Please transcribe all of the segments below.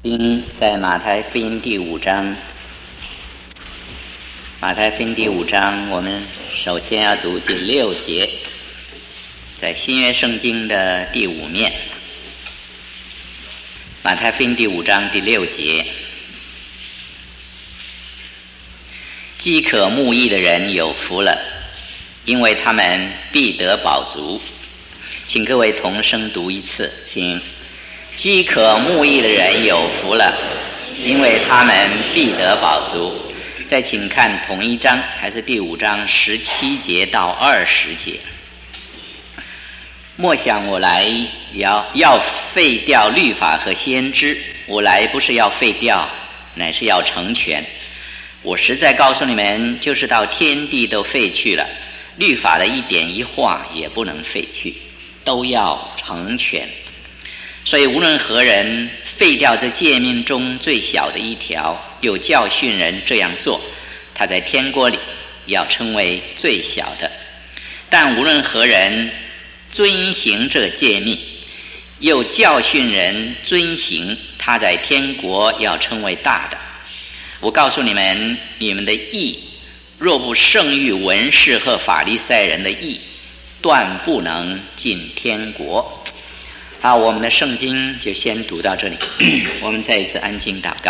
在马太福音第5章。马太福音第5章，我们首先要读第6节，在新约圣经的第5面。马太福音第5章第6节：饥渴慕义的人有福了，因为他们必得饱足。请各位同声读一次，请。饥渴慕义的人有福了，因为他们必得饱足。再请看同一章，还是第5章17节到20节。莫想我来要废掉律法和先知，我来不是要废掉，乃是要成全。我实在告诉你们，就是到天地都废去了，律法的一点一画也不能废去，都要成全。所以无论何人废掉这诫命中最小的一条，又教训人这样做，他在天国里要称为最小的；但无论何人遵行这诫命，又教训人遵行，他在天国要称为大的。我告诉你们，你们的义若不胜于文士和法利赛人的义，断不能进天国。好，我们的圣经就先读到这里。我们再一次安静祷告。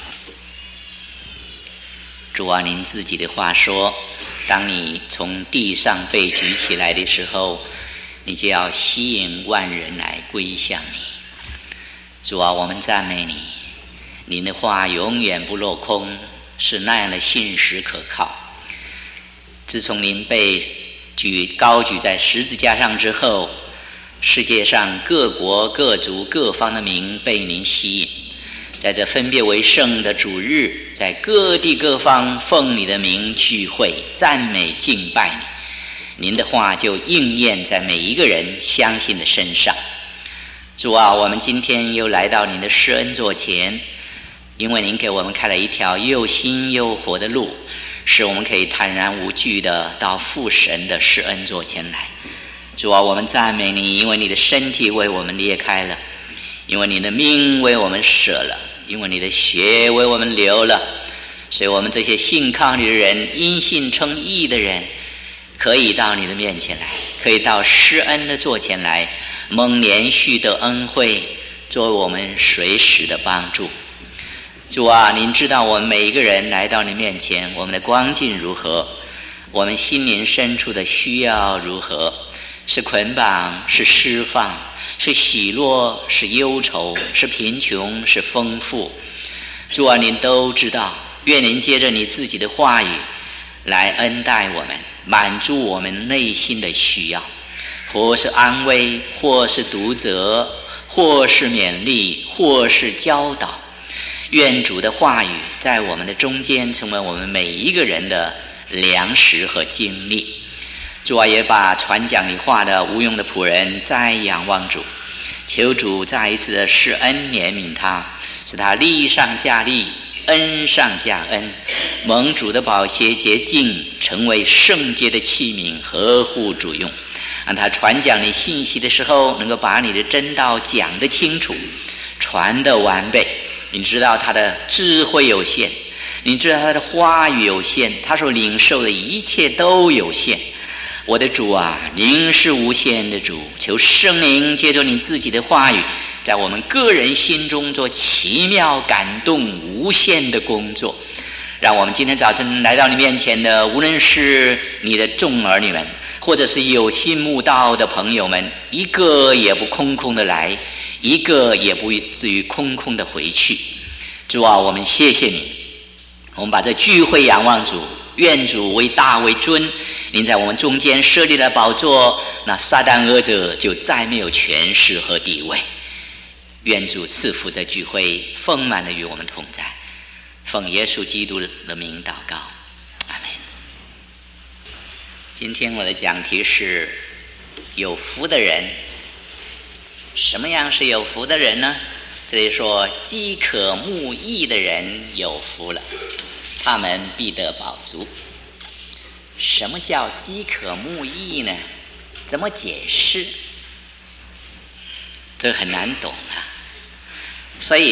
主啊，您自己的话说，当你从地上被举起来的时候，你就要吸引万人来归向你。主啊，我们赞美你，您的话永远不落空，是那样的信实可靠。自从您被高举在十字架上之后，世界上各国各族各方的民被您吸引，在这分别为圣的主日，在各地各方奉你的名聚会赞美敬拜你，您的话就应验在每一个人相信的身上。主啊，我们今天又来到您的施恩座前，因为您给我们开了一条又新又活的路，使我们可以坦然无惧的到父神的施恩座前来。主啊，我们赞美你，因为你的身体为我们裂开了，因为你的命为我们舍了，因为你的血为我们流了，所以我们这些信靠你的人，因信称义的人，可以到你的面前来，可以到施恩的座前来，蒙连续的恩惠，作为我们随时的帮助。主啊，您知道我们每一个人来到你面前，我们的光景如何，我们心灵深处的需要如何，是捆绑，是释放，是喜乐，是忧愁，是贫穷，是丰富。主啊，您都知道，愿您借着你自己的话语来恩待我们，满足我们内心的需要，或是安慰，或是督责，或是勉励，或是教导。愿主的话语在我们的中间成为我们每一个人的粮食和精力。主啊，也把传讲你话的无用的仆人再仰望主，求主再一次的施恩怜悯他，使他力上加力，恩上加恩，蒙主的宝血洁净，成为圣洁的器皿，合乎主用。让他传讲你信息的时候，能够把你的真道讲得清楚，传得完备。你知道他的智慧有限，你知道他的话语有限，他所领受的一切都有限。我的主啊，您是无限的主，求圣灵借着你自己的话语，在我们个人心中做奇妙感动无限的工作。让我们今天早晨来到你面前的，无论是你的众儿女们，或者是有心慕道的朋友们，一个也不空空的来，一个也不至于空空的回去。主啊，我们谢谢你，我们把这聚会仰望主，愿主为大为尊。您在我们中间设立了宝座，那撒旦恶者就再没有权势和地位。愿主赐福这聚会丰满的与我们同在，奉耶稣基督的名祷告，阿们。今天我的讲题是有福的人。什么样是有福的人呢？这里说饥渴慕义的人有福了，他们必得饱足。什么叫饥渴慕义呢？怎么解释？这很难懂啊。所以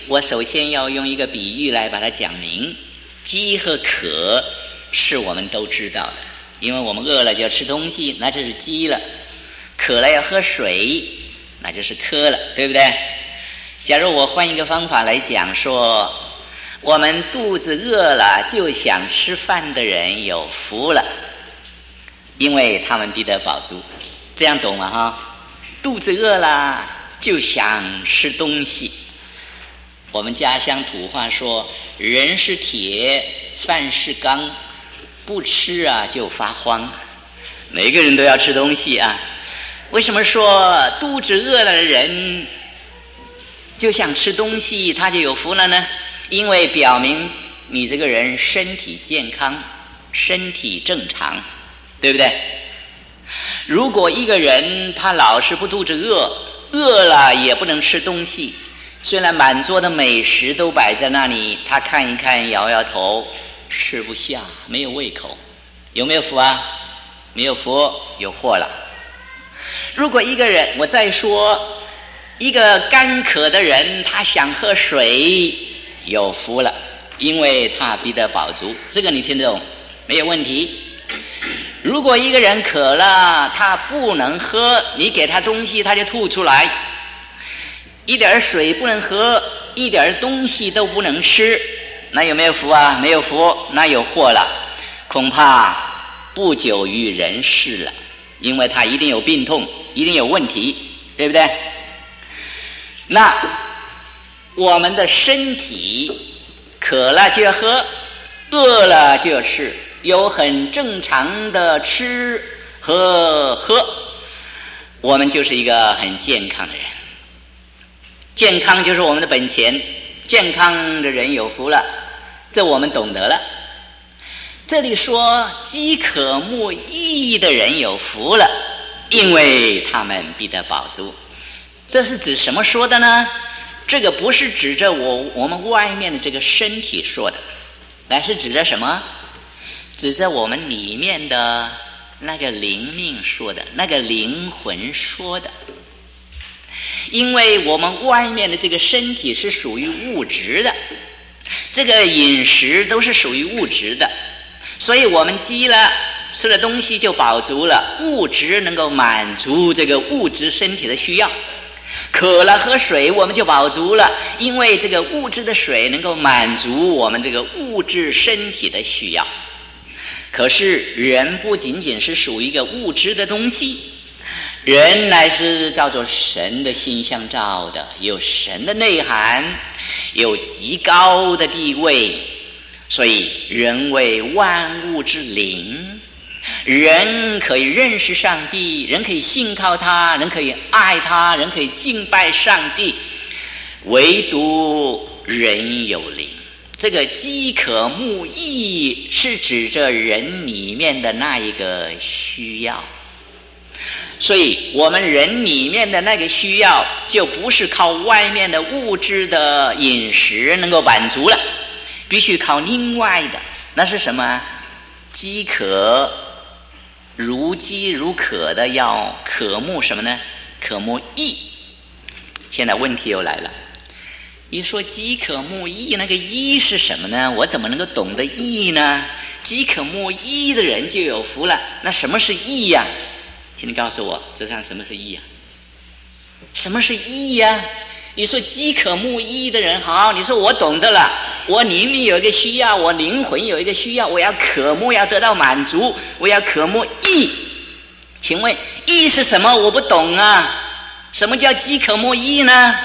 我首先要用一个比喻来把它讲明。饥和渴是我们都知道的，因为我们饿了就要吃东西，那就是饥了；渴了要喝水，那就是渴了，对不对？假如我换一个方法来讲，说我们肚子饿了就想吃饭的人有福了，因为他们必得饱足。这样懂了哈？肚子饿了就想吃东西。我们家乡土话说，人是铁，饭是钢，不吃啊就发慌。每个人都要吃东西啊。为什么说肚子饿了的人就想吃东西，他就有福了呢？因为表明你这个人身体健康，身体正常，对不对？如果一个人他老是不肚子饿，饿了也不能吃东西，虽然满桌的美食都摆在那里，他看一看摇摇头，吃不下，没有胃口，有没有福啊？没有福，有祸了。如果一个人，我再说一个干渴的人，他想喝水，有福了，因为他必得饱足。这个你听得懂？没有问题。如果一个人渴了，他不能喝，你给他东西他就吐出来，一点水不能喝，一点东西都不能吃，那有没有福啊？没有福，那有祸了，恐怕不久于人世了，因为他一定有病痛，一定有问题，对不对？那我们的身体渴了就要喝，饿了就要吃，有很正常的吃和喝，我们就是一个很健康的人。健康就是我们的本钱，健康的人有福了，这我们懂得了。这里说饥渴慕义的人有福了，因为他们必得饱足。这是指什么说的呢？这个不是指着我们外面的这个身体说的，乃是指着什么？指着我们里面的那个灵命说的，那个灵魂说的。因为我们外面的这个身体是属于物质的，这个饮食都是属于物质的，所以我们饥了，吃了东西就饱足了，物质能够满足这个物质身体的需要。渴了喝水我们就饱足了，因为这个物质的水能够满足我们这个物质身体的需要。可是人不仅仅是属于一个物质的东西，人乃是照着神的形象造的，有神的内涵，有极高的地位，所以人为万物之灵，人可以认识上帝，人可以信靠他，人可以爱他，人可以敬拜上帝，唯独人有灵。这个饥渴慕义是指着人里面的那一个需要，所以我们人里面的那个需要就不是靠外面的物质的饮食能够满足了，必须靠另外的。那是什么？饥渴如饥如渴的要渴慕什么呢？渴慕义。现在问题又来了，一说饥渴慕义，那个义是什么呢？我怎么能够懂得义呢？饥渴慕义的人就有福了，那什么是义呀？请你告诉我，这上什么是义呀？什么是义呀？你说饥渴慕义的人，好，你说我懂得了，我里面有一个需要，我灵魂有一个需要，我要渴慕，要得到满足，我要渴慕义。请问义是什么？我不懂啊。什么叫饥渴慕义呢？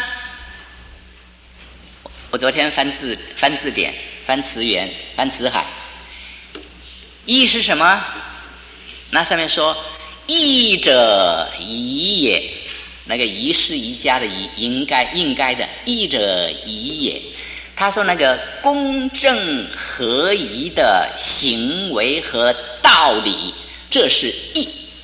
我昨天翻字典，翻词源，翻词海。义是什么？那上面说义者宜也，那个宜是宜家的宜，应该的，义者宜也。他说那个公正合宜的行为和道理，这是义。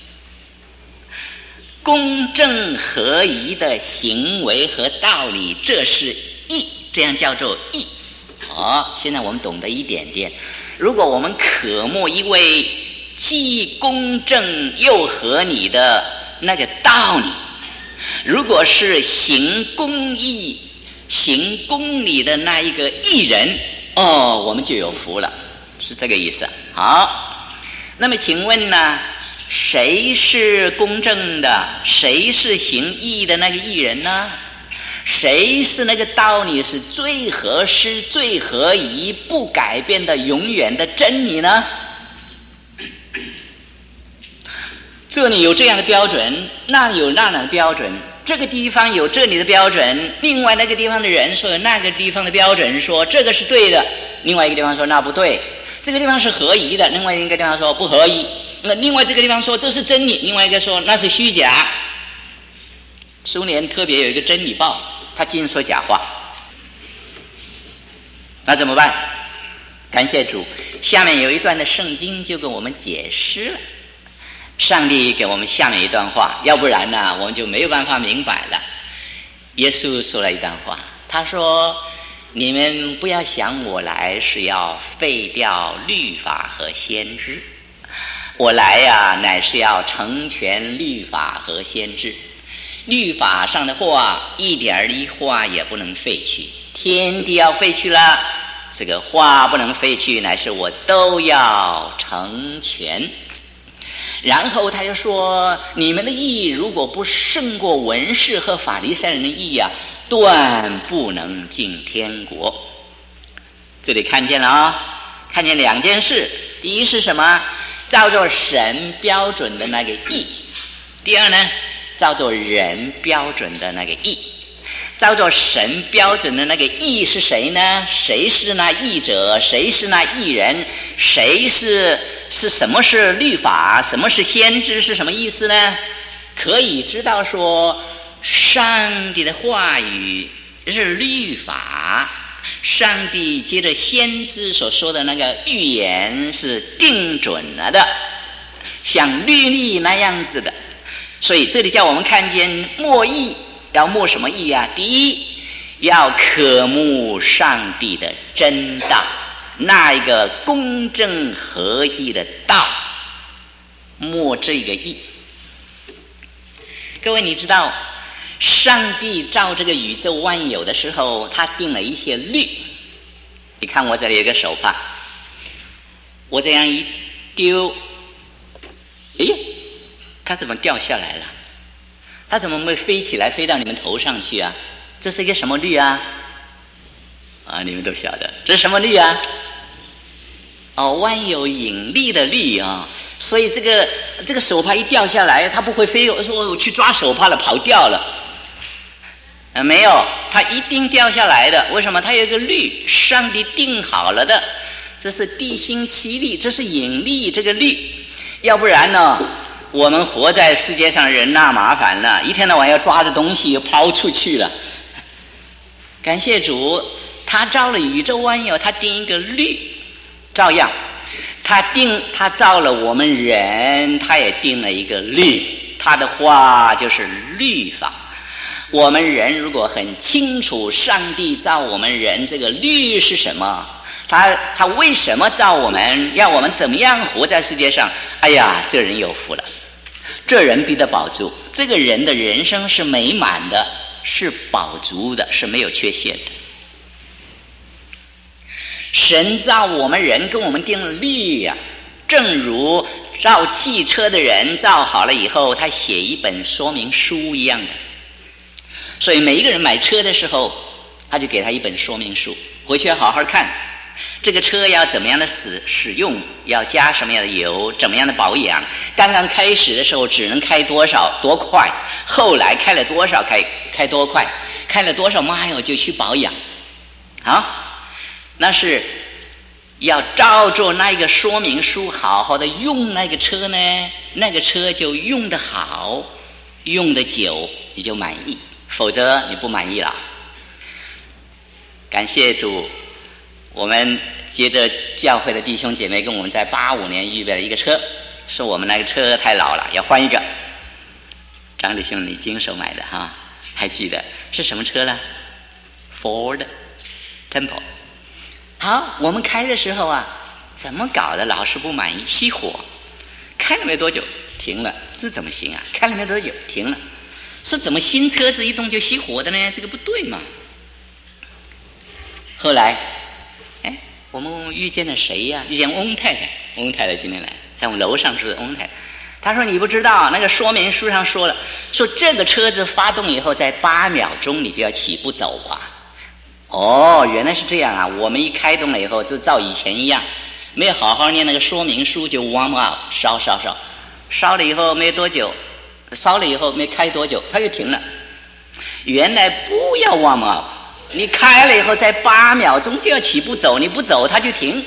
公正合宜的行为和道理，这是义，这样叫做义。好，现在我们懂得一点点。如果我们渴慕一位既公正又合理的那个道理，如果是行公义行公理的那一个义人，哦，我们就有福了，是这个意思。好，那么请问呢，谁是公正的？谁是行义的那个义人呢？谁是那个道理是最合适、最合宜、不改变的永远的真理呢？这里有这样的标准，那里有那样的标准，这个地方有这里的标准，另外那个地方的人说有那个地方的标准，说这个是对的，另外一个地方说那不对，这个地方是合宜的，另外一个地方说不合宜，那另外这个地方说这是真理，另外一个说那是虚假。苏联特别有一个真理报，他尽说假话，那怎么办？感谢主，下面有一段的圣经就跟我们解释了。上帝给我们下面一段话，要不然呢我们就没有办法明白了。耶稣说了一段话，他说，你们不要想我来是要废掉律法和先知，我来呀乃是要成全律法和先知。律法上的话一点一话也不能废去，天地要废去了，这个话不能废去，乃是我都要成全。然后他就说，你们的义如果不胜过文士和法利赛人的义啊，断不能进天国。这里看见了啊，看见两件事，第一是什么？照着神标准的那个义。第二呢，照着人标准的那个义。照着神标准的那个义是谁呢？谁是那义者？谁是那义人？谁是什么是律法？什么是先知？是什么意思呢？可以知道说，上帝的话语是律法，上帝接着先知所说的那个预言是定准了的，像律例那样子的。所以这里叫我们看见默义。要默什么义啊？第一，要渴慕上帝的真道，那一个公正合一的道，默这个义。各位你知道，上帝造这个宇宙万有的时候，他定了一些律。你看我这里有个手帕，我这样一丢，哎，它怎么掉下来了？它怎么会飞起来飞到你们头上去啊？这是一个什么律啊？啊，你们都晓得，这是什么律啊？哦，万有引力的律啊！所以这个手帕一掉下来，它不会飞。我说我去抓手帕了，跑掉了。没有，它一定掉下来的。为什么？它有一个律，上帝定好了的。这是地心吸力，这是引力这个律。要不然呢？我们活在世界上人那麻烦了，一天到晚要抓着东西又抛出去了。感谢主，他造了宇宙万有，他定一个律，照样他造了我们人，他也定了一个律，他的话就是律法。我们人如果很清楚上帝造我们人这个律是什么，他为什么造我们，要我们怎么样活在世界上，哎呀，这人有福了，这人必得保住，这个人的人生是美满的，是饱足的，是没有缺陷的。神造我们人跟我们定了律呀，正如造汽车的人造好了以后，他写一本说明书一样的。所以每一个人买车的时候，他就给他一本说明书，回去要好好看。这个车要怎么样的使用，要加什么样的油，怎么样的保养，刚刚开始的时候只能开多快，后来开了多少开多快，开了多少 mile 就去保养啊，那是要照着那个说明书好好的用那个车呢，那个车就用得好，用得久你就满意，否则你不满意了。感谢主，我们接着教会的弟兄姐妹跟我们在85年预备了一个车，说我们那个车太老了，要换一个。张弟兄你经手买的哈，还记得是什么车呢？ Ford Tempo。 好，我们开的时候啊，怎么搞的老是不满意，熄火，开了没多久停了，这怎么行啊？开了没多久停了，说怎么新车子一动就熄火的呢？这个不对嘛。 后来，我们遇见了谁呀？遇见翁太太。翁太太今天来，在我们楼上住的翁太太。她说：“你不知道，那个说明书上说了，说这个车子发动以后，在8秒钟你就要起步走啊。”哦，原来是这样啊！我们一开动了以后，就照以前一样，没有好好念那个说明书，就 warm up， 烧了以后没多久，烧了以后没开多久，它又停了。原来不要 warm up， 你开了以后，在8秒钟就要起步走，你不走它就停。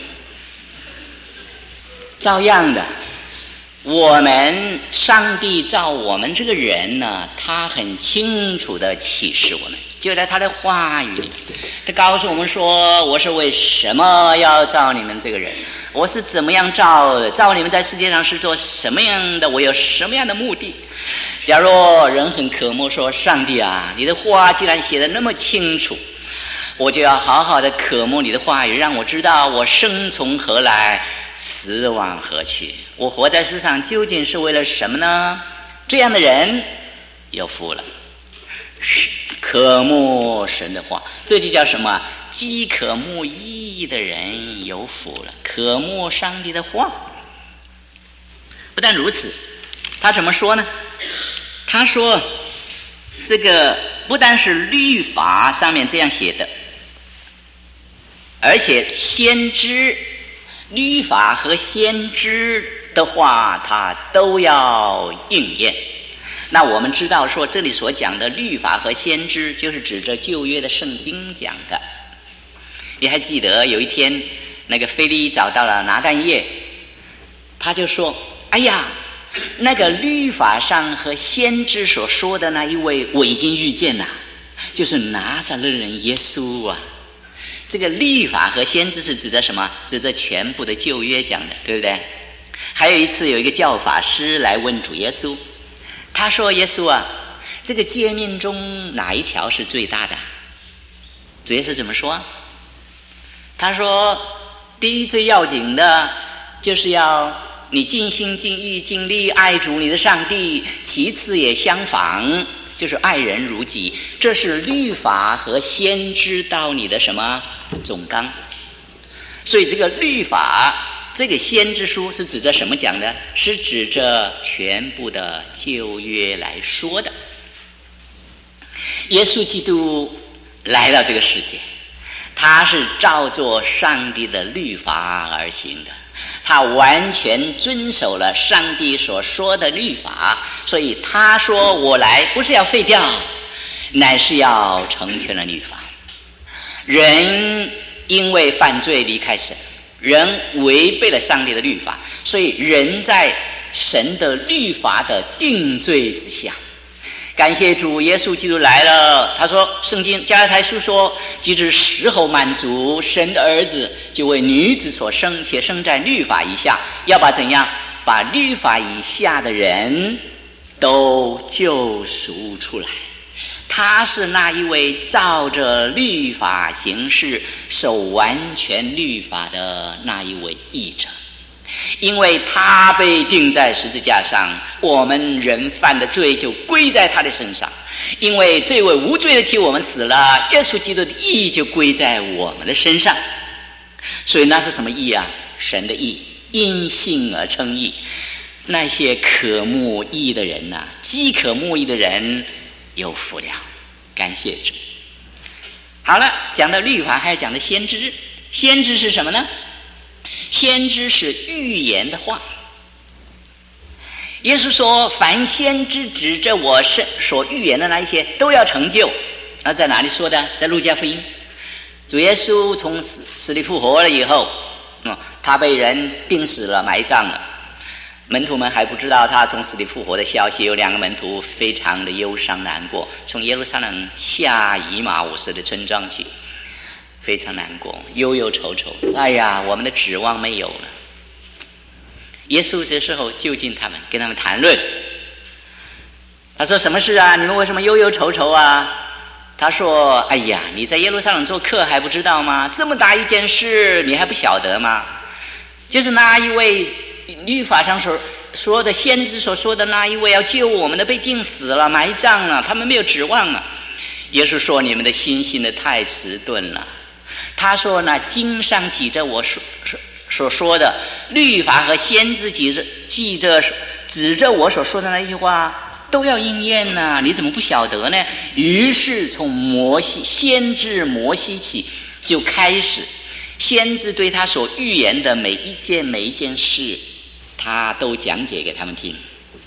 照样的，我们上帝造我们这个人呢，他很清楚的启示我们，就在他的话语里，他告诉我们说：“我是为什么要造你们这个人？我是怎么样造的？造你们在世界上是做什么样的？我有什么样的目的？”假如人很渴慕说：“上帝啊，你的话既然写得那么清楚，我就要好好的渴慕你的话语，让我知道我生从何来，死往何去？我活在世上究竟是为了什么呢？”这样的人有福了，渴慕神的话，这就叫什么？饥渴慕义的人有福了，渴慕上帝的话。不但如此，他怎么说呢？他说这个不但是律法上面这样写的，而且先知、律法和先知的话他都要应验。那我们知道说这里所讲的律法和先知就是指着旧约的圣经讲的。你还记得有一天那个腓利找到了拿但业，他就说：“哎呀，那个律法上和先知所说的那一位我已经遇见了，就是拿撒勒人耶稣啊。”这个律法和先知是指着什么？指着全部的旧约讲的，对不对？还有一次有一个教法师来问主耶稣，他说：“耶稣啊，这个诫命中哪一条是最大的？”主耶稣怎么说？他说：“第一最要紧的就是要你尽心尽意尽力爱主你的上帝，其次也相仿，就是爱人如己，这是律法和先知到你的什么总纲。”所以这个律法，这个先知书是指着什么讲的？是指着全部的旧约来说的。耶稣基督来到这个世界，他是照着上帝的律法而行的，他完全遵守了上帝所说的律法，所以他说：“我来不是要废掉，乃是要成全了律法。”人因为犯罪离开神，人违背了上帝的律法，所以人在神的律法的定罪之下。感谢主，耶稣基督来了。他说，圣经加拉太书说：“即至时候满足，神的儿子就为女子所生，且生在律法以下，要把怎样？把律法以下的人都救赎出来。”他是那一位照着律法行事、守完全律法的那一位义者。因为他被钉在十字架上，我们人犯的罪就归在他的身上。因为这位无罪的替我们死了，耶稣基督的义就归在我们的身上。所以那是什么义啊？神的义，因信而称义。那些渴慕义的人啊，饥渴慕义的人有福了，感谢主。好了，讲到律法，还要讲到先知。先知是什么呢？先知是预言的话。耶稣说：“凡先知指着我所预言的那一些，都要成就。”那在哪里说的？在路加福音。主耶稣从死里复活了以后，他被人钉死了，埋葬了。门徒们还不知道他从死里复活的消息，有2个门徒非常的忧伤难过，从耶路撒冷下以马忤斯的村庄去，非常难过，忧忧愁愁。哎呀，我们的指望没有了。耶稣这时候就近他们，跟他们谈论。他说：“什么事啊？你们为什么忧忧愁愁啊？”他说：“哎呀，你在耶路撒冷做客还不知道吗？这么大一件事，你还不晓得吗？就是那一位律法上所说的先知所说的那一位要救我们的，被钉死了，埋葬了，他们没有指望了。”耶稣说：“你们的心信的太迟钝了。 他说呢，经上记着我所说的，律法和先知指着我所说的那句话都要应验呢，你怎么不晓得呢？于是从先知摩西起就开始，先知对他所预言的每一件事，他都讲解给他们听。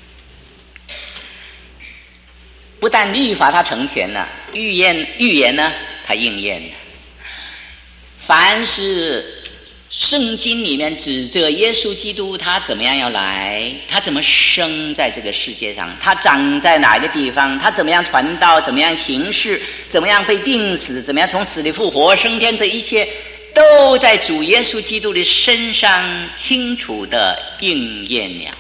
不但律法他成全了，预言呢他应验了。凡是圣经里面指着耶稣基督他怎么样要来，他怎么生在这个世界上，他长在哪个地方，他怎么样传道，怎么样行事，怎么样被钉死，怎么样从死里复活升天，这一切都在主耶稣基督的身上清楚的应验了。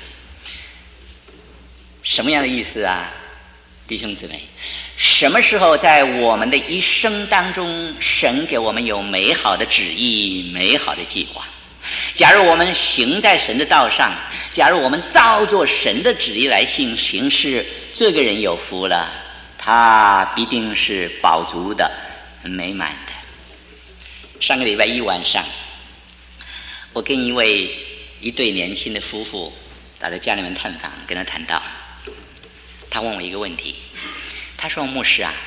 什么样的意思啊，弟兄姊妹？什么时候在我们的一生当中，神给我们有美好的旨意、美好的计划？假如我们行在神的道上，假如我们照着神的旨意来行事，这个人有福了，他必定是饱足的、美满的。上个礼拜一晚上，我跟一对年轻的夫妇到在家里面探访，跟他谈到，他问我一个问题，他说：“牧师啊，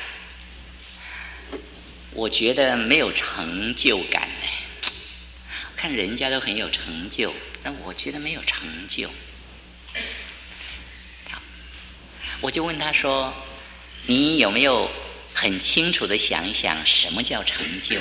我觉得没有成就感呢。看人家都很有成就，但我觉得没有成就。”我就问他说：“你有没有很清楚的想一想，什么叫成就？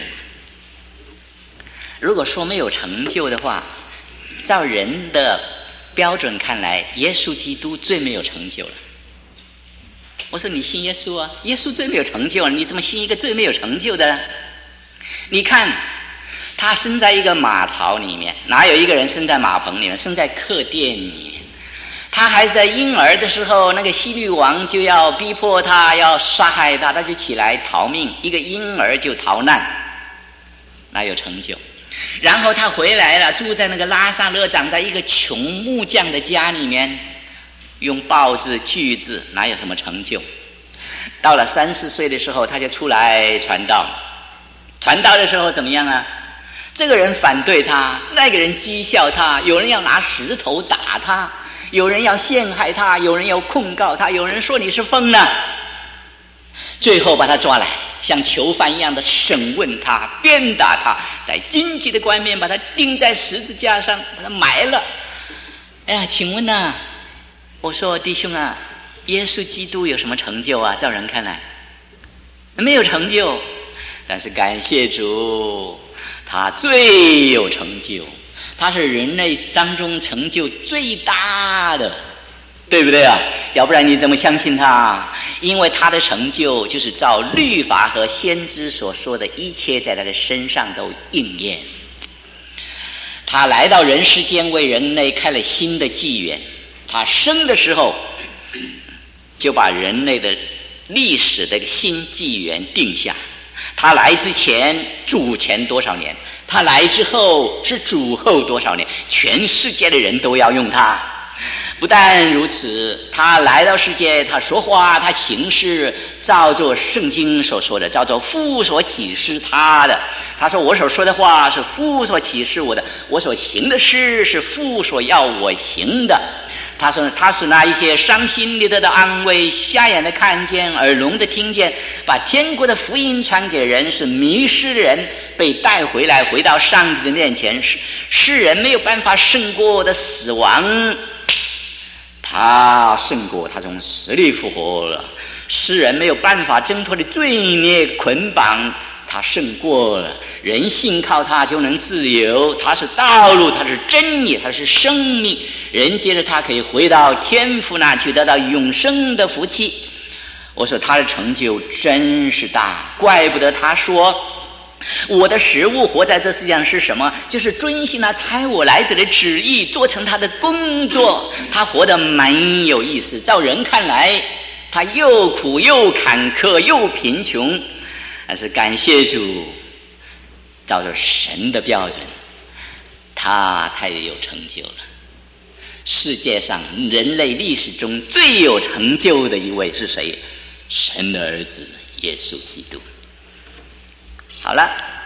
如果说没有成就的话，照人的标准看来，耶稣基督最没有成就了。”我说：“你信耶稣啊，耶稣最没有成就了，你怎么信一个最没有成就的呢？你看他生在一个马槽里面，哪有一个人生在马棚里面，生在客店里面？他还在婴儿的时候，那个希律王就要逼迫他，要杀害他，他就起来逃命，一个婴儿就逃难，哪有成就？然后他回来了，住在那个拉撒勒长在一个穷木匠的家里面，用刨子锯子，哪有什么成就？到了3、4岁的时候，他就出来传道。传道的时候怎么样啊？这个人反对他，那个人讥笑他，有人要拿石头打他，有人要陷害他，有人要控告他，有人说你是疯了。最后把他抓来，像囚犯一样的审问他，鞭打他，在荆棘的冠冕把他钉在十字架上，把他埋了。哎呀，请问啊，我说弟兄啊，耶稣基督有什么成就啊？照人看来没有成就，但是感谢主，他最有成就，他是人类当中成就最大的，对不对啊？要不然你怎么相信他？因为他的成就就是照律法和先知所说的一切在他的身上都应验。他来到人世间，为人类开了新的纪元。他生的时候就把人类的历史的新纪元定下。他来之前主前多少年，他来之后是主后多少年，全世界的人都要用他。不但如此，他来到世界，他说话，他行事，照着圣经所说的，照着父所启示他的。他说：“我所说的话是父所启示我的，我所行的事是父所要我行的。”他说：“他是那一些伤心的得到安慰，瞎眼的看见，耳聋的听见，把天国的福音传给人，是迷失的人被带回来，回到上帝的面前。世人没有办法胜过的死亡，他胜过，他从死里复活了。世人没有办法挣脱的罪孽捆绑，他胜过了。人信靠他就能自由，他是道路，他是真理，他是生命。人接着他可以回到天父那去，得到永生的福气。”我说他的成就真是大，怪不得他说：“我的食物活在这世界上是什么？就是遵行那差我来者的旨意，做成他的工作。”他活得蛮有意思。照人看来，他又苦又坎坷又贫穷，但是感谢主，照着神的标准，他太有成就了。世界上人类历史中最有成就的一位是谁？神的儿子耶稣基督。好了，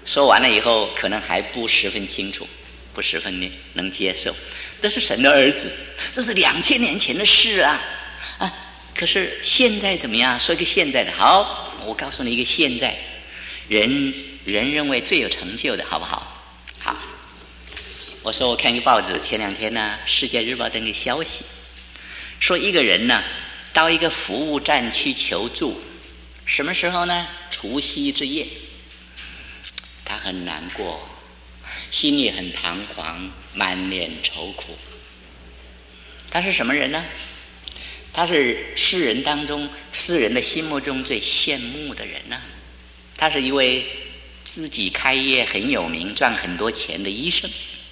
说完了以后，可能还不十分清楚，不十分能接受。这是神的儿子，这是2000年前的事啊！可是现在怎么样？说一个现在的。好，我告诉你一个现在，人认为最有成就的，好不好？好。我说我看一个报纸，前2天呢，《世界日报》登个消息，说一个人呢到一个服务站去求助，什么时候呢？除夕之夜。他很难过，心里很彷徨，满脸愁苦。他是什么人呢？他是世人的心目中最羡慕的人呢。他是一位自己开业很有名、赚很多钱的医生。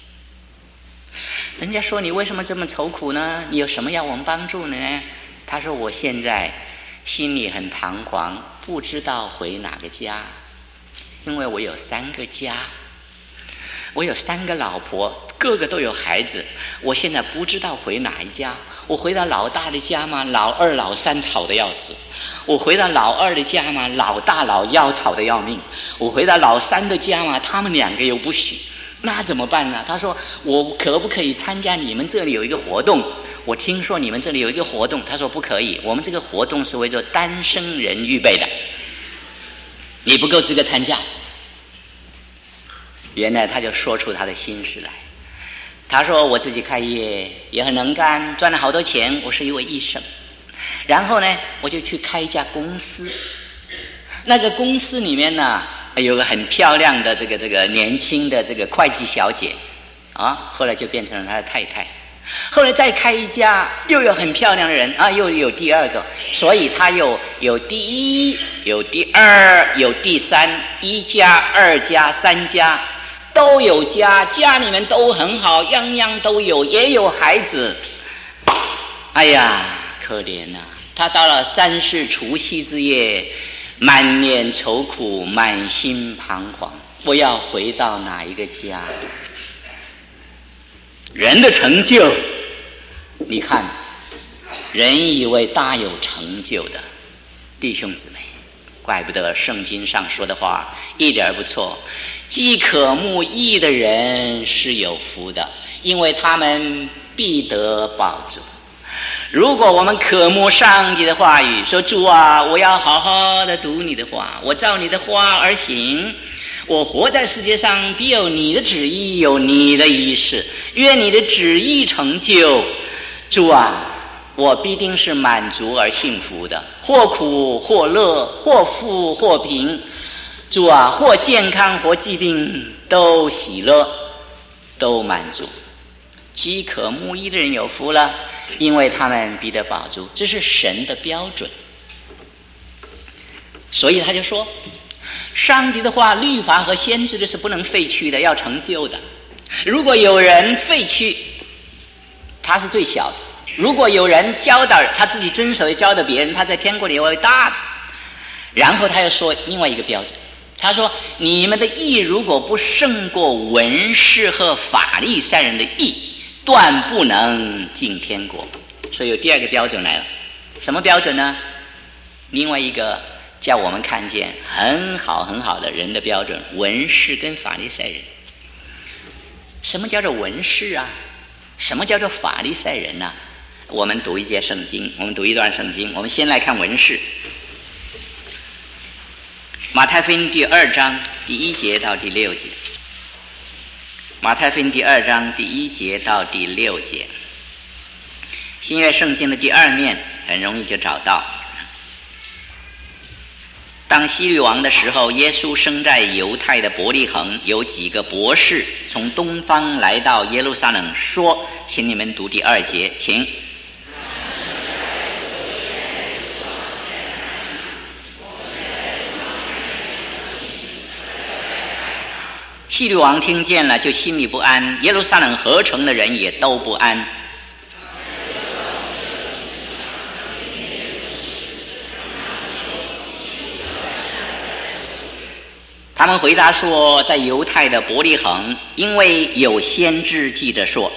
人家说你为什么这么愁苦呢？你有什么要我们帮助呢？他说我现在心里很彷徨，不知道回哪个家，因为我有3个家，我有3个老婆，个个都有孩子，我现在不知道回哪一家。我回到老大的家嘛，老2老3吵得要死；我回到老2的家嘛，老大老1吵得要命；我回到老3的家嘛，他们2个又不许。那怎么办呢？他说我可不可以参加你们这里有一个活动？我听说你们这里有一个活动。他说不可以，我们这个活动是为做单身人预备的，你不够资格参加。原来他就说出他的心事来。他说我自己开业也很能干，赚了好多钱，我是一位医生。然后呢，我就去开一家公司。那个公司里面呢，有个很漂亮的这个年轻的这个会计小姐啊，后来就变成了他的太太。后来再开一家，又有很漂亮的人啊，又有第2个，所以他有第1，有第2，有第3，1家、2家、3家都有家，家里面都很好，样样都有，也有孩子。哎呀，可怜啊！他到了30除夕之夜，满脸愁苦，满心彷徨。我要回到哪一个家？人的成就，你看，人以为大有成就的弟兄姊妹，怪不得圣经上说的话一点不错。饥渴慕义的人是有福的，因为他们必得饱足。如果我们渴慕上帝的话语，说主啊，我要好好的读你的话，我照你的话而行，我活在世界上必有你的旨意，有你的意识，愿你的旨意成就。主啊，我必定是满足而幸福的，或苦或乐，或富或贫。主啊，或健康或疾病，都喜乐，都满足。饥渴慕义的人有福了，因为他们必得饱足。这是神的标准。所以他就说，上帝的话，律法和先知的是不能废去的，要成就的。如果有人废去，他是最小的；如果有人教导他自己遵守，教导别人，他在天国里为大的。然后他又说另外一个标准，他说你们的义如果不胜过文士和法利赛人的义，断不能进天国。所以有第2个标准来了，什么标准呢？另外一个叫我们看见很好很好的人的标准，文士跟法利赛人。什么叫做文士啊？什么叫做法利赛人呢？我们读一节圣经，我们读一段圣经。我们先来看文士。马太福音第2章第1节到第6节。马太福音第2章第1节到第6节。新约圣经的第2面很容易就找到。当希律王的时候，耶稣生在犹太的伯利恒，有几个博士从东方来到耶路撒冷，说，请你们读第2节，请。希律王听见了，就心里不安，耶路撒冷合城的人也都不安。他们回答说，在犹太的伯利恒，因为有先知记着说，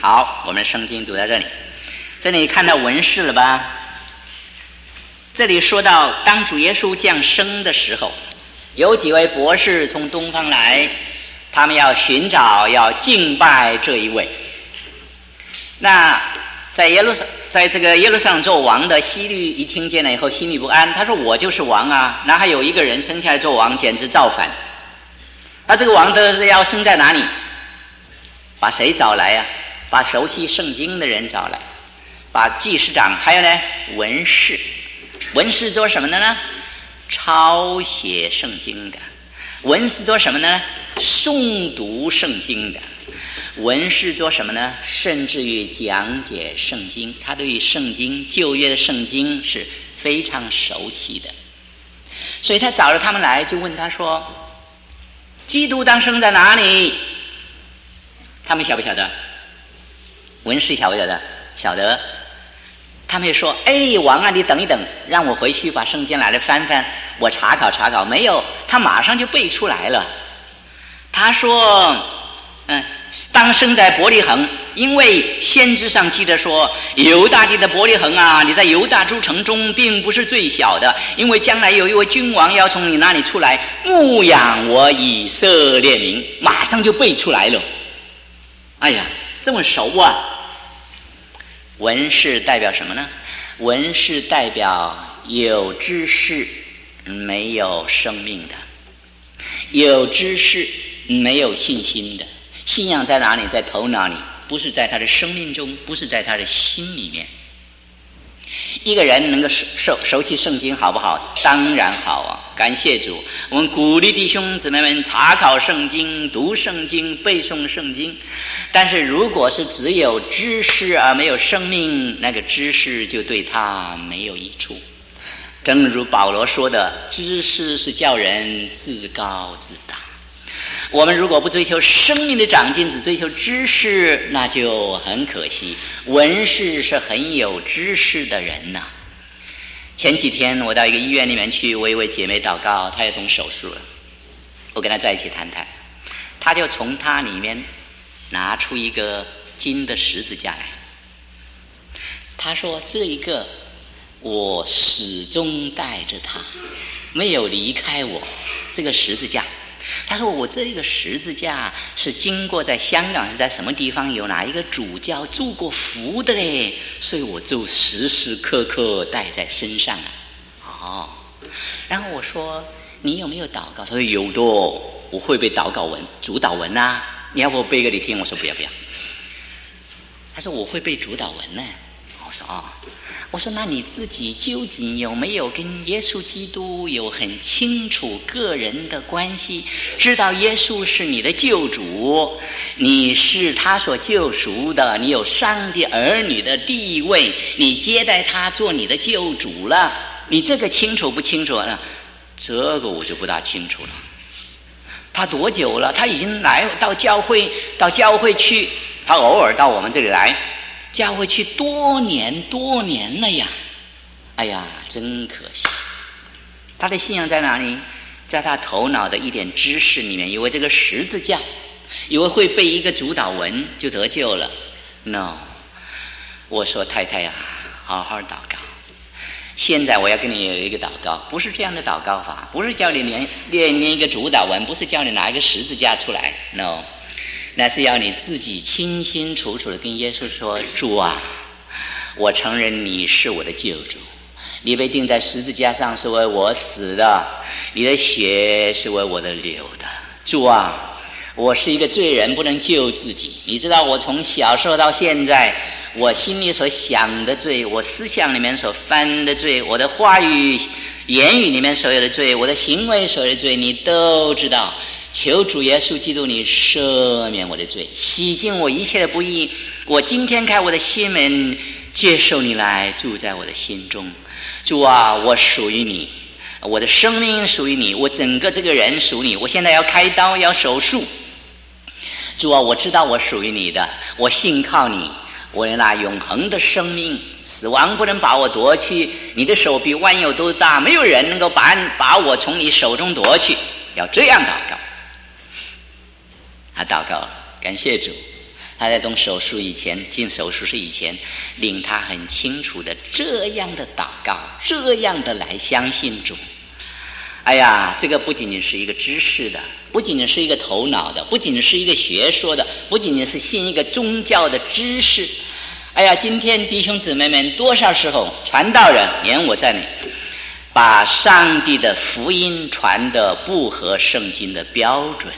好，我们圣经读到这里，这里看到文士了吧？这里说到，当主耶稣降生的时候，有几位博士从东方来，他们要寻找、要敬拜这一位。那在这个耶路撒冷做王的希律一听见了以后，心里不安，他说：“我就是王啊！那还有一个人生下来做王，简直造反。那这个王的要生在哪里？把谁找来呀？把熟悉圣经的人找来，把祭司长，还有呢文士。文士做什么的呢？抄写圣经的。文士做什么呢？诵读圣经的。文士做什么呢？甚至于讲解圣经，他对于圣经旧约的圣经是非常熟悉的。所以他找了他们来，就问他说：基督当生在哪里？他们晓不晓得？文士晓不晓得？晓得。他们就说：哎，王啊，你等一等，让我回去把圣经来翻翻，我查考查考。没有，他马上就背出来了。他说：当生在伯利恒，因为先知上记着说，犹大地的伯利恒啊，你在犹大诸城中并不是最小的，因为将来有一位君王要从你那里出来，牧养我以色列民。马上就背出来了。哎呀，这么熟啊！文士代表什么呢？文士代表有知识没有生命的，有知识没有信心的。信仰在哪里？在头脑里，不是在他的生命中，不是在他的心里面。一个人能够熟悉圣经好不好？当然好啊！感谢主，我们鼓励弟兄姊妹们查考圣经、读圣经、背诵圣经。但是如果是只有知识而没有生命，那个知识就对他没有益处。正如保罗说的，知识是叫人自高自大。我们如果不追求生命的长进，只追求知识，那就很可惜。文士是很有知识的人呐。前几天我到一个医院里面去为一位姐妹祷告，她要动手术了，我跟她在一起谈谈，她就从她里面拿出一个金的十字架来。她说：这一个我始终带着它，没有离开我，这个十字架。他说：我这个十字架是经过在香港是在什么地方有哪一个主教祝过福的嘞，所以我就时时刻刻带在身上啊。然后我说：你有没有祷告？他说：有的，我会背祷告文、主祷文啊，你要不我背给你听？我说：不要不要。他说：我会背主祷文呢。我说：哦。我说：那你自己究竟有没有跟耶稣基督有很清楚个人的关系？知道耶稣是你的救主，你是他所救赎的，你有上帝儿女的地位，你接待他做你的救主了，你这个清楚不清楚呢？这个我就不大清楚了。他多久了？他已经来到教会去，他偶尔到我们这里来教会去多年了呀。哎呀，真可惜。他的信仰在哪里？在他头脑的一点知识里面，以为这个十字架，以为会背一个主祷文就得救了。 No， 我说太太呀，好好祷告。现在我要跟你有一个祷告，不是这样的祷告法，不是叫你念一个主祷文，不是叫你拿一个十字架出来。 No，那是要你自己清清楚楚的跟耶稣说：主啊，我承认你是我的救主，你被钉在十字架上是为我死的，你的血是为我的流的。主啊，我是一个罪人，不能救自己。你知道我从小时候到现在，我心里所想的罪，我思想里面所犯的罪，我的话语言语里面所有的罪，我的行为所有的罪，你都知道。求主耶稣基督你赦免我的罪，洗净我一切的不义。我今天开我的心门，接受你来住在我的心中。主啊，我属于你，我的生命属于你，我整个这个人属你。我现在要开刀，要手术。主啊，我知道我属于你的，我信靠你，我有那永恒的生命，死亡不能把我夺去。你的手比万有都大，没有人能够把我从你手中夺去。要这样祷告。他祷告，感谢主， 他在动手术以前，进手术室以前，令他很清楚的这样的祷告，这样的来相信主。哎呀，这个不仅仅是一个知识的，不仅仅是一个头脑的，不仅仅是一个学说的，不仅仅是信一个宗教的知识。哎呀，今天弟兄姊妹们，多少时候传道人，连我在内，把上帝的福音传得不合圣经的标准。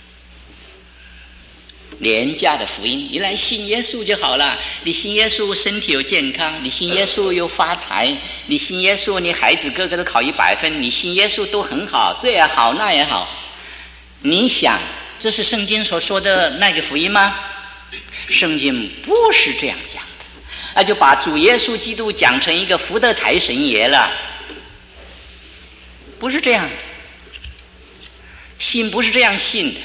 廉价的福音，你来信耶稣就好了，你信耶稣身体有健康，你信耶稣又发财，你信耶稣你孩子个个都考100分，你信耶稣都很好，这也好那也好。你想这是圣经所说的那个福音吗？圣经不是这样讲的，那就把主耶稣基督讲成一个福德财神爷了，不是这样的，信不是这样信的。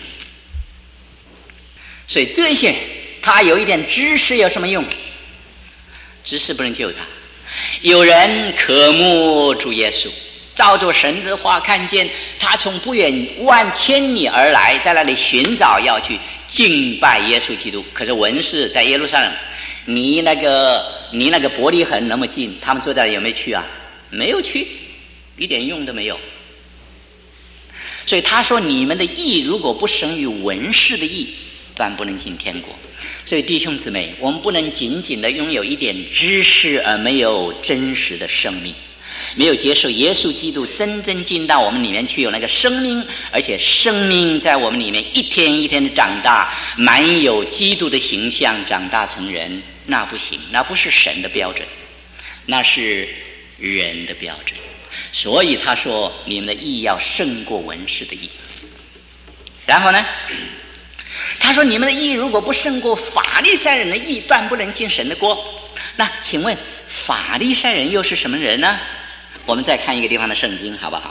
所以这些他有一点知识有什么用？知识不能救他。有人渴慕主耶稣，照着神的话看见他从不远万千里而来，在那里寻找要去敬拜耶稣基督。可是文士在耶路撒冷，离那个伯利恒那么近，他们坐在那里有没有去啊？没有去，一点用都没有。所以他说，你们的义如果不胜于文士的义，断不能进天国。所以弟兄姊妹，我们不能仅仅的拥有一点知识而没有真实的生命，没有接受耶稣基督真正进到我们里面去，有那个生命，而且生命在我们里面一天一天的长大，满有基督的形象，长大成人，那不行，那不是神的标准，那是人的标准。所以他说，你们的义要胜过文士的义。然后呢，他说，你们的义如果不胜过法利赛人的义，断不能进神的国。那请问法利赛人又是什么人呢？我们再看一个地方的圣经好不好？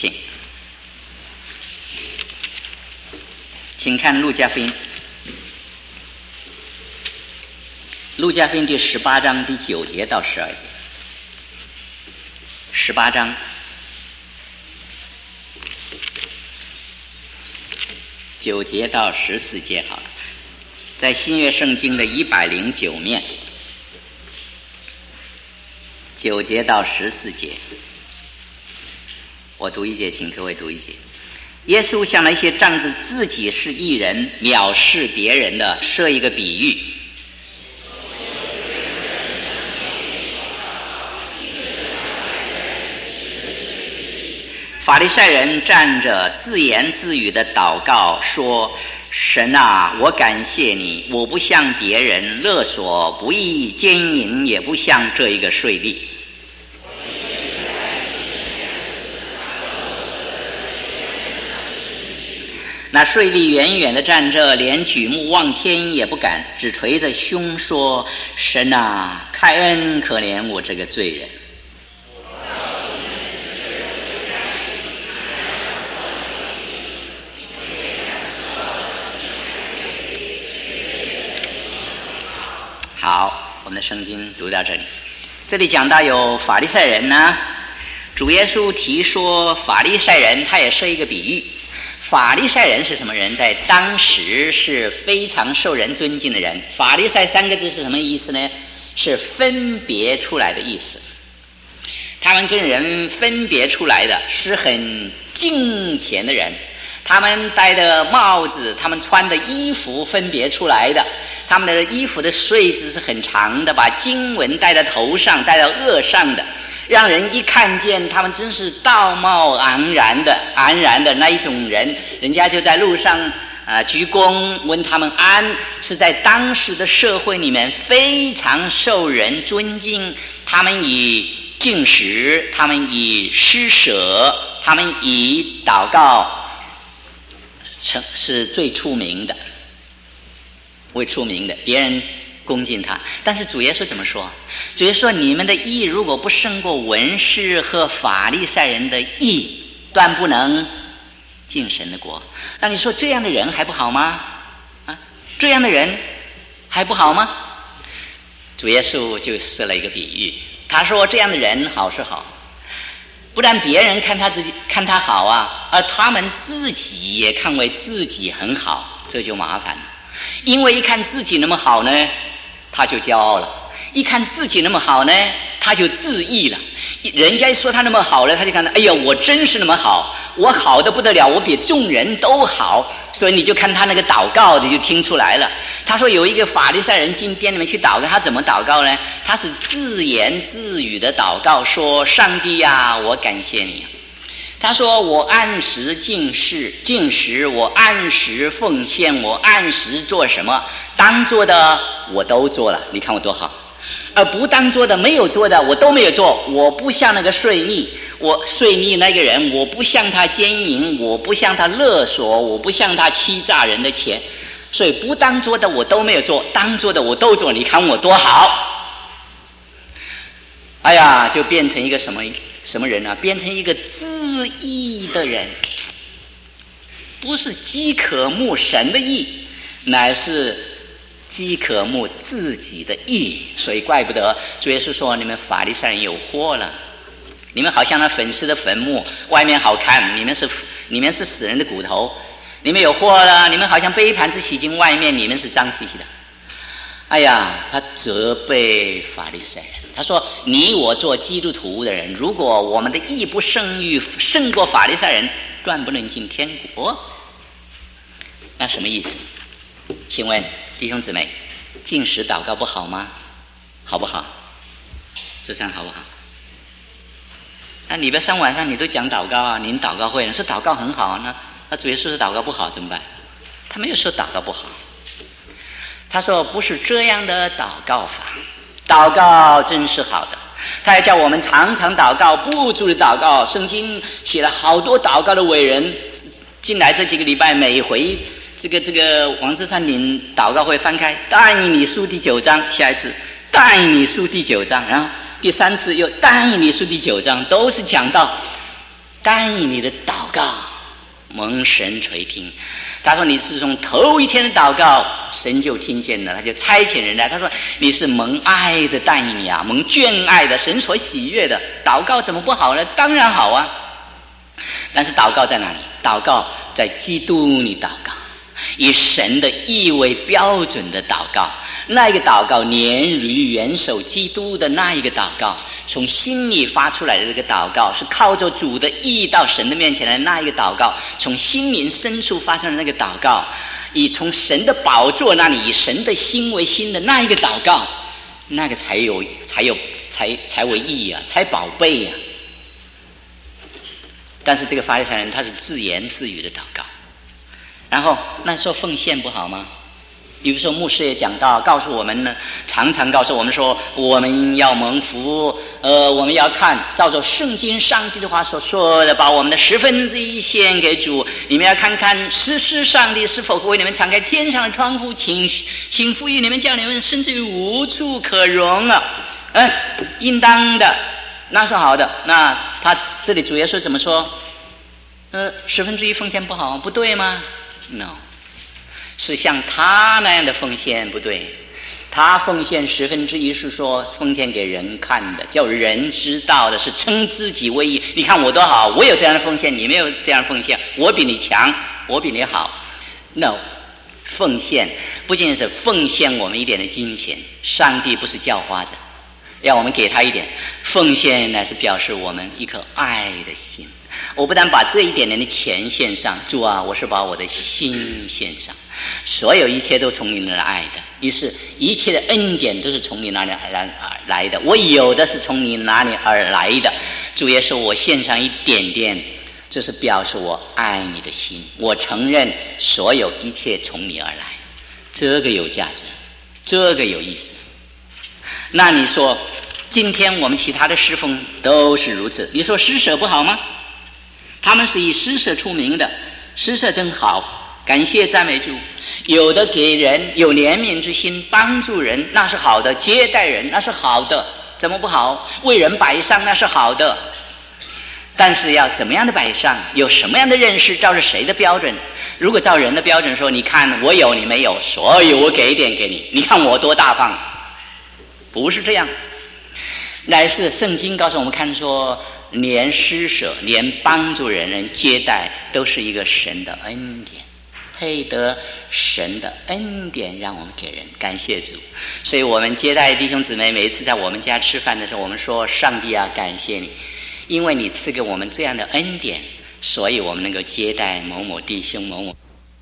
请看路加福音，路加福音第18章第9节到12节。18章9节到14节好了，在新约圣经的109面，9节到14节，我读一节，请各位读一节。耶稣向那些仗着自己是义人藐视别人的设一个比喻，法利赛人站着自言自语的祷告说，神啊，我感谢你，我不像别人勒索不义奸淫，也不像这一个税吏。那税吏远远地站着，连举目望天也不敢，只捶着胸说，神啊，开恩可怜我这个罪人。好，我们的圣经读到这里，这里讲到有法利赛人呢，主耶稣提说法利赛人，他也设一个比喻。法利赛人是什么人？在当时是非常受人尊敬的人。法利赛3个字是什么意思呢？是分别出来的意思。他们跟人分别出来的，是很敬虔的人。他们戴的帽子，他们穿的衣服分别出来的，他们的衣服的穗子是很长的，把经文戴在头上，戴到额上的，让人一看见他们真是道貌岸然的那一种人，人家就在路上鞠躬问他们安，是在当时的社会里面非常受人尊敬。他们以禁食，他们以施舍，他们以祷告是最出名的，为出名的，别人恭敬他。但是主耶稣怎么说？主耶稣说，你们的义如果不胜过文士和法利赛人的义，断不能进神的国。那你说这样的人还不好吗？这样的人还不好吗？主耶稣就设了一个比喻，他说这样的人好是好，不然别人看他好啊，而他们自己也看为自己很好，这就麻烦了。 因为一看自己那么好呢，他就骄傲了；一看自己那么好呢，他就自义了。人家说他那么好了，他就看到，哎呀，我真是那么好，我好得不得了，我比众人都好。所以你就看他那个祷告的就听出来了。他说有一个法利赛人进殿里面去祷告，他怎么祷告呢？他是自言自语的祷告，说：上帝呀，我感谢你。他说我按时进食，我按时奉献，我按时做什么，当做的我都做了，你看我多好。而不当做的，没有做的，我都没有做。我不像那个税吏那个人，我不向他奸淫，我不向他勒索，我不向他欺诈人的钱。所以不当做的我都没有做，当做的我都做，你看我多好。哎呀，就变成一个什么人啊？变成一个自义的人，不是饥渴慕神的义，乃是饥渴慕自己的义。所以怪不得主耶稣说：你们法利赛人有祸了，你们好像那粉饰的坟墓，外面好看，里面是死人的骨头，你们有祸了，你们好像杯盘子洗净，外面你们是脏兮兮的。哎呀，他责备法利赛人，他说：你我做基督徒的人，如果我们的义不胜过法利赛人，断不能进天国。那什么意思？请问弟兄姊妹，禁食祷告不好吗？好不好？这样好不好？那礼拜三晚上你都讲祷告啊，您祷告会说祷告很好，那主耶稣说祷告不好怎么办？他没有说祷告不好，他说不是这样的祷告法。祷告真是好的，他还叫我们常常祷告，不住的祷告。圣经写了好多祷告的伟人，进来这几个礼拜，每回这个王志山领祷告会翻开但以理书第9章，下一次但以理书第9章，然后第3次又但以理书第9章，都是讲到但以理的祷告蒙神垂听。他说你是从头一天的祷告神就听见了，他就差遣人来。他说你是蒙爱的但以理啊，蒙眷爱的，神所喜悦的。祷告怎么不好呢？当然好啊。但是祷告在哪里？祷告在基督里祷告，以神的义为标准的祷告，那一个祷告连于元首基督的那一个祷告，从心里发出来的这个祷告，是靠着主的义到神的面前的那一个祷告，从心灵深处发生的那个祷告，以从神的宝座那里以神的心为心的那一个祷告，那个才为义啊，才宝贝啊。但是这个法利赛人他是自言自语的祷告。然后那时候奉献不好吗？比如说牧师也讲到，告诉我们呢，常常告诉我们说，我们要蒙福，我们要看照着圣经上帝的话所说的，把我们的1/10献给主。你们要看看实施上帝是否为你们敞开天上的窗户，请赋予你们，叫你们甚至于无处可容啊。应当的，那是好的。那他这里主耶稣怎么说？1/10奉献不好，不对吗？ No， 是像他那样的奉献不对。他奉献1/10是说奉献给人看的，叫人知道的，是称自己为义。你看我多好，我有这样的奉献，你没有这样的奉献，我比你强，我比你好。No， 奉献不仅是奉献我们一点的金钱，上帝不是叫花子，要我们给他一点。奉献乃是表示我们一颗爱的心。 我不但把这一点点的钱献上，主啊，我是把我的心献上，所有一切都从你那儿来的，于是一切的恩典都是从你那里而来的，我有的是从你那里而来的。主耶稣，我献上一点点，这是表示我爱你的心，我承认所有一切从你而来，这个有价值，这个有意思。那你说，今天我们其他的侍奉都是如此，你说施舍不好吗？ 他们是以施舍出名的，施舍真好，感谢赞美主。有的给人有怜悯之心，帮助人那是好的，接待人那是好的，怎么不好？为人摆上那是好的，但是要怎么样的摆上？有什么样的认识？照着谁的标准？如果照人的标准说，你看我有你没有，所以我给一点给你，你看我多大方，不是这样。乃是圣经告诉我们看说。 连施舍，连帮助人接待，都是一个神的恩典。 配得神的恩典，让我们给人。感谢主。所以我们接待弟兄姊妹，每一次在我们家吃饭的时候，我们说：上帝啊，感谢你，因为你赐给我们这样的恩典，所以我们能够接待某某弟兄某某，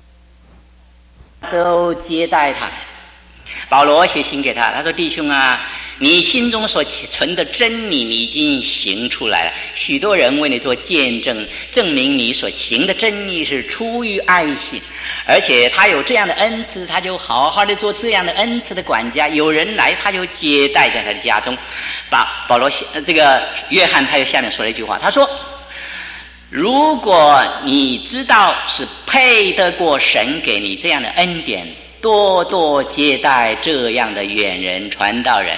都接待他。保罗写信给他，他说：弟兄啊，你心中所存的真理你已经行出来了，许多人为你做见证，证明你所行的真理是出于爱心，而且他有这样的恩赐，他就好好的做这样的恩赐的管家，有人来他就接待在他的家中。保罗这个约翰他又下面说了一句话，他说：如果你知道是配得过神给你这样的恩典，多多接待这样的远人传道人，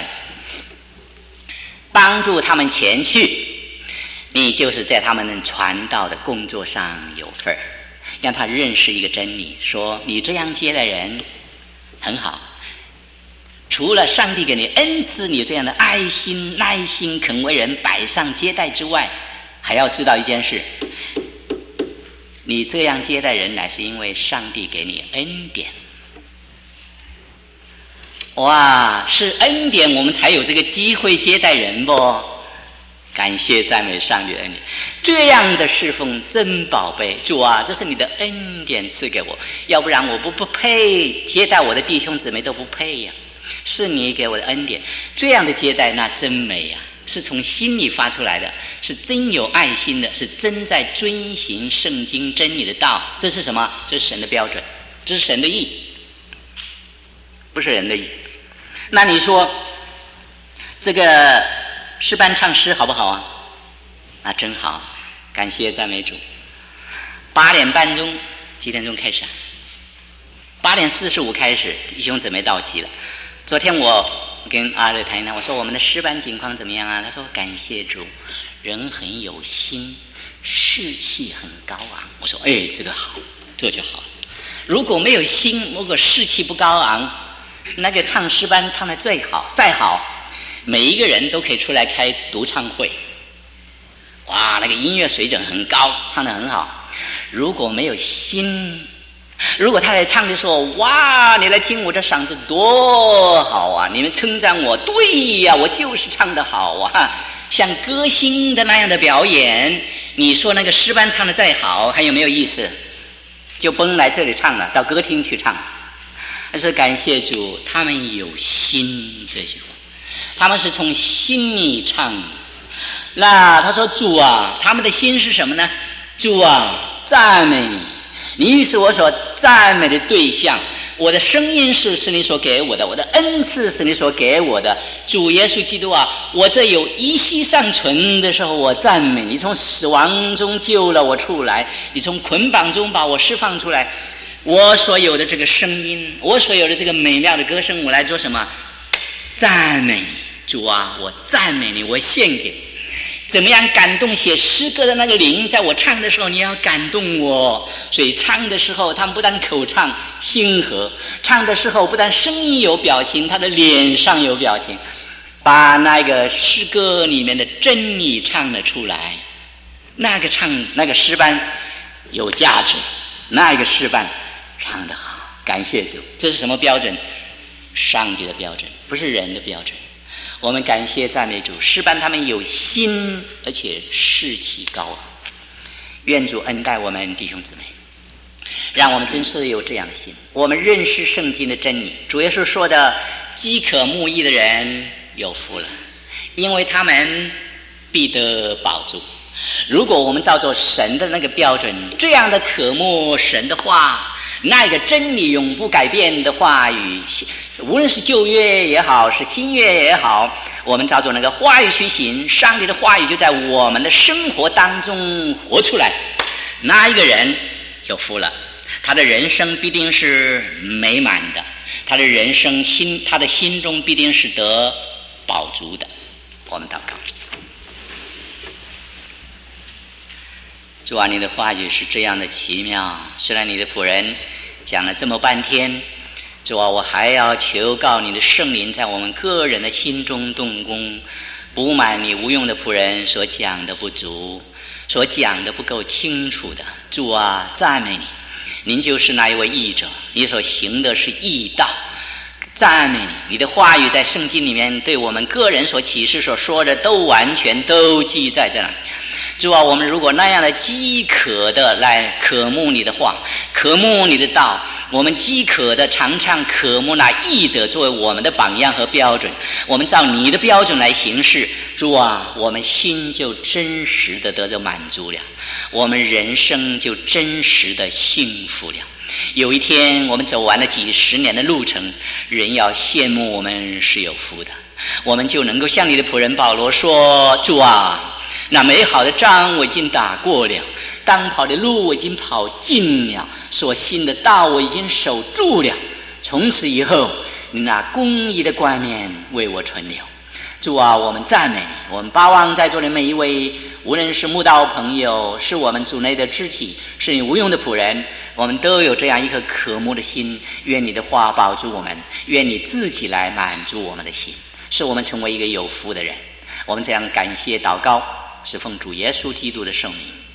帮助他们前去，你就是在他们传道的工作上有份儿，让他认识一个真理，说你这样接待人很好，除了上帝给你恩赐你这样的爱心耐心肯为人摆上接待之外，还要知道一件事，你这样接待人乃是因为上帝给你恩典。哇，是恩典我们才有这个机会接待人不？感谢赞美上帝的恩典，这样的侍奉真宝贝。主啊，这是你的恩典赐给我，要不然我不配接待我的弟兄姊妹，都不配呀。是你给我的恩典，这样的接待那真美呀，是从心里发出来的，是真有爱心的，是真在遵行圣经真理的道。这是什么？这是神的标准，这是神的意，不是人的意。那你说这个诗班唱诗好不好啊？那真好，感谢赞美主。8点半钟，几点钟开始啊？8点45开始，弟兄姊妹到齐了。昨天我跟阿瑞谈一谈，我说我们的诗班情况怎么样啊？他说感谢主，人很有心，士气很高昂。我说这个好，这就好了。如果没有心，如果士气不高昂，那个唱诗班唱的最好再好，每一个人都可以出来开独唱会，哇，那个音乐水准很高，唱得很好。如果没有心，如果他在唱的时候，哇，你来听我这嗓子多好啊，你们称赞我，对呀，我就是唱得好啊，像歌星的那样的表演，你说那个诗班唱得再好还有没有意思？就甭来这里唱了，到歌厅去唱。但是感谢主，他们有心，这句话他们是从心里唱。那他说主啊，他们的心是什么呢？主啊，赞美你，你是我所赞美的对象，我的声音是你所给我的，我的恩赐是你所给我的。主耶稣基督啊，我这有一息尚存的时候，我赞美你，从死亡中救了我出来，你从捆绑中把我释放出来，我所有的这个声音，我所有的这个美妙的歌声，我来做什么？赞美你。主啊，我赞美你，我献给你。怎么样感动写诗歌的那个灵，在我唱的时候你要感动我。所以唱的时候他们不但口唱心和，唱的时候不但声音有表情，他的脸上有表情，把那个诗歌里面的真理唱了出来。那个诗班有价值，那个诗班唱得好，感谢主。这是什么标准？上帝的标准，不是人的标准。我们感谢赞美主，诗班他们有心，而且士气高昂。愿主恩待我们弟兄姊妹，让我们真是有这样的心。我们认识圣经的真理，主耶稣说的饥渴慕义的人有福了，因为他们必得饱足。如果我们照着神的那个标准，这样的渴慕神的话，那个真理永不改变的话语，无论是旧约也好，是新约也好，我们照着那个话语去行，上帝的话语就在我们的生活当中活出来，那一个人有福了，他的人生必定是美满的，他的人生他的心中必定是得饱足的。我们祷告。主啊，你的话语是这样的奇妙，虽然你的仆人讲了这么半天，主啊，我还要求告你的圣灵在我们个人的心中动工，补满你无用的仆人所讲的不足，所讲的不够清楚的。主啊，赞美你， 您就是那一位义者，你所行的是义道。赞美你，你的话语在圣经里面对我们个人所启示所说的都完全都记在这里。主啊，我们如果那样的饥渴的来渴慕你的话，渴慕你的道，我们饥渴的常常渴慕那义者作为我们的榜样和标准，我们照你的标准来行事。主啊，我们心就真实的得到满足了，我们人生就真实的幸福了。有一天我们走完了几十年的路程，人要羡慕我们是有福的，我们就能够向你的仆人保罗说：主啊，那美好的仗我已经打过了，当跑的路我已经跑尽了，所信的道我已经守住了，从此以后你那公义的冠冕为我存留。主啊，我们赞美你，我们巴望在座的每一位，无论是慕道朋友，是我们主内的肢体，是你无用的仆人，我们都有这样一颗渴慕的心。愿你的话保住我们，愿你自己来满足我们的心，使我们成为一个有福的人。我们这样感谢祷告，是奉主耶稣基督的圣名。